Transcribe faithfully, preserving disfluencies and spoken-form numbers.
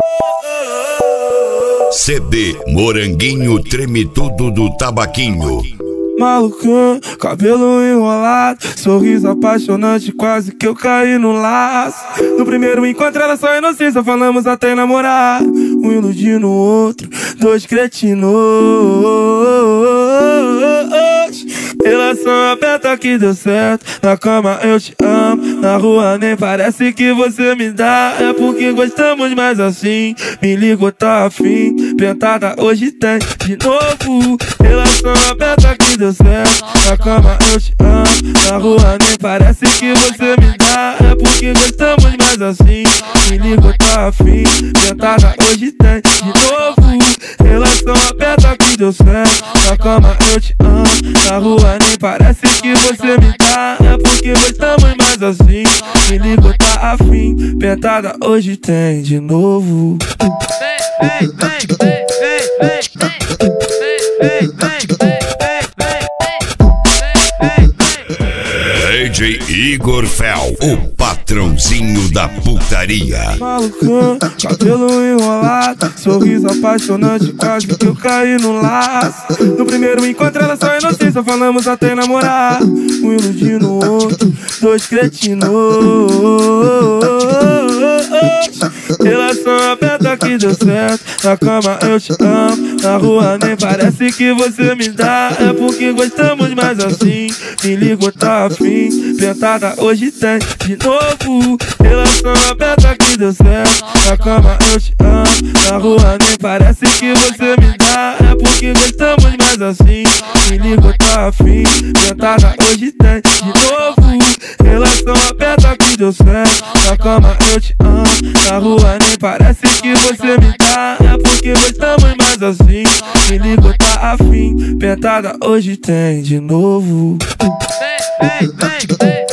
C D Moranguinho Treme Tudo do Tabaquinho. Malucão, cabelo enrolado, sorriso apaixonante, quase que eu caí no laço. No primeiro encontro era só inocência, falamos até namorar. Um iludindo o outro, dois cretinos. Relação aberta que deu certo, na cama eu te amo, na rua nem parece que você me dá. É porque gostamos mais assim, me ligou, tá afim, pentada hoje tem de novo. Relação aberta que deu certo, na cama eu te amo, na rua nem parece que você me dá. É porque gostamos mais assim, me ligou, tá afim, pentada hoje tem de novo. Relação aberta que deu certo, na cama eu te amo, na rua nem parece que você me dá. É porque gostamos mais assim, me ligou, tá afim, pentada hoje tem de novo. Vem, vem, vem, vem, vem, vem, vem, vem, vem. D J Igor Fel, o patrãozinho da putaria. Malucão, cabelo enrolado, sorriso apaixonante, quase que eu caí no laço. No primeiro encontro era só inocência, falamos até namorar. Um iludindo o outro, dois cretinos. Relação aberta que deu certo, na cama eu te amo, na rua nem parece que você me dá. É porque gostamos mais assim, me ligou, tá afim, pentada hoje tem de novo. Relação aberta que deu certo, na cama eu te amo, na rua nem parece que você me dá. É porque gostamos mais assim, me ligou, tá afim, pentada hoje tem de novo. Relação aberta que deu certo, na cama eu te amo, na rua nem parece que você me dá. É porque gostamos mais assim, me ligou, tá afim, pentada hoje tem de novo. Vem, vem, vem, vem.